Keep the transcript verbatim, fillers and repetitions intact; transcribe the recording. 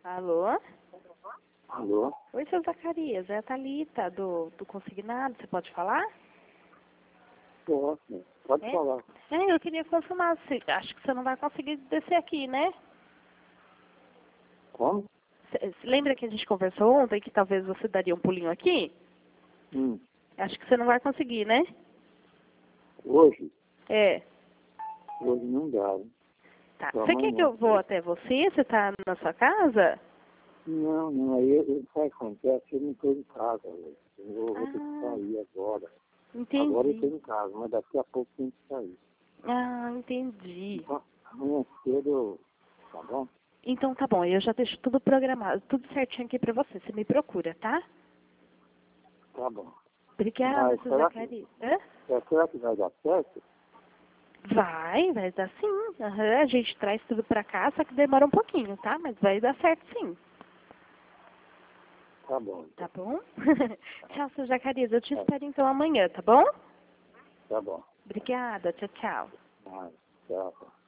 Alô? Alô? Oi, seu Zacarias, é a Thalita do, do Consignado, você pode falar? Posso, pode É? falar. É, eu queria confirmar, se, acho que você não vai conseguir descer aqui, né? Como? Cê, cê lembra que a gente conversou ontem que talvez você daria um pulinho aqui? Hum. Acho que você não vai conseguir, né? Hoje? É. Hoje não dá, né? Tá. Só Você quer que amanhã. eu vou até você? Você tá na sua casa? Não, não, aí eu, eu, sabe o que acontece? Eu não estou em casa hoje. Eu vou, vou ter que Ah, sair agora. Agora eu entendi. estou em casa, mas daqui a pouco tenho que sair. Ah, entendi. Então, amanhã cedo eu... Tá bom? Então tá bom, eu já deixo tudo programado, tudo certinho aqui pra você. Você me procura, tá? Tá bom. Obrigada, Mas seu será que, Zacarias. Hã? é, será que vai dar certo? Vai, vai dar sim. Aham, a gente traz tudo pra cá, só que demora um pouquinho, tá? Mas vai dar certo sim. Tá bom. Tá bom? Tchau, seu Zacarias. Eu te É, espero então amanhã, tá bom? tá bom. Obrigada. Tchau, tchau. Ah, tchau.